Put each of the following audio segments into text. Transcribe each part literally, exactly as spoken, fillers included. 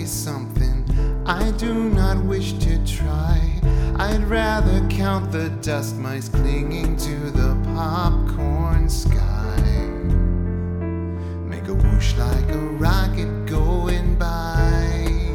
say something I do not wish to try. I'd rather count the dust mites clinging to the popcorn sky. Make a whoosh like a rocket going by.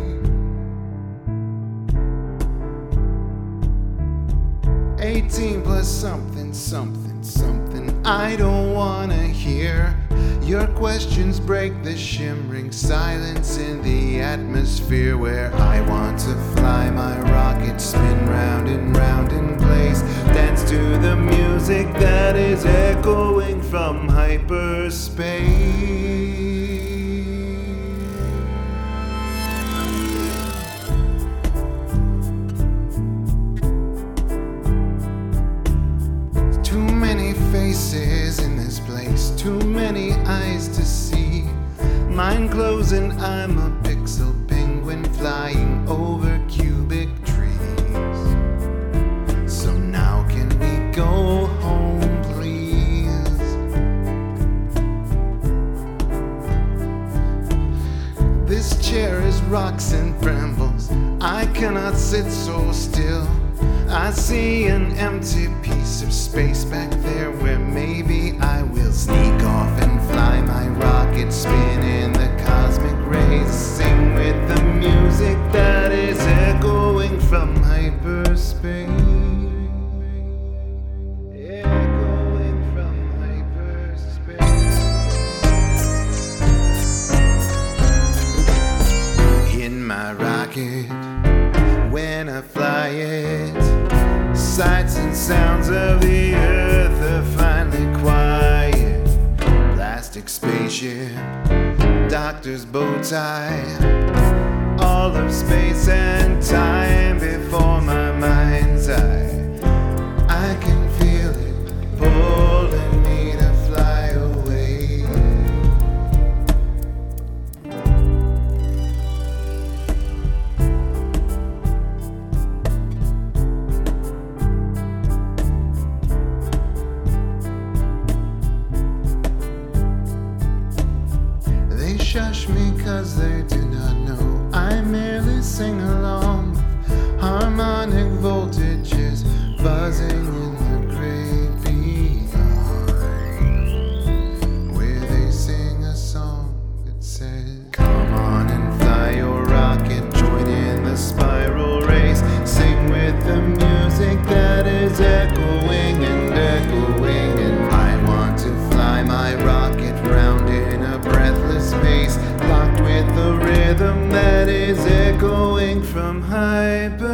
Eighteen plus something, something, something I don't wanna hear. Your questions break the shimmering silence in the atmosphere where I want to fly my rocket, spin round and round in place, dance to the music that is echoing from hyperspace. Too many faces in this place, too many eyes to see. Mind closing, I'm a pixel penguin flying over cubic trees. So now can we go home, please? This chair is rocks and brambles, I cannot sit so still. I see an empty piece of space back there where maybe I will sneak off and fly my rocket, spin in the cosmic rays, sing with the music that is echoing from hyperspace. Echoing from hyperspace. In my rocket, when I fly it, sights and sounds of the earth are finally quiet. Plastic spaceship, doctor's bow tie, all of space and time before my mind's eye. I can feel it pulling me to fly away. Shush me cause they do not know. I merely sing along with harmonic voltages buzzing in the great beyond, where they sing a song that says, come on and fly your rocket, join in the spiral race, sing with the music that is echoing and echoing. And I want to fly my rocket round in a breathless space, locked with the rhythm that is echoing from hyper.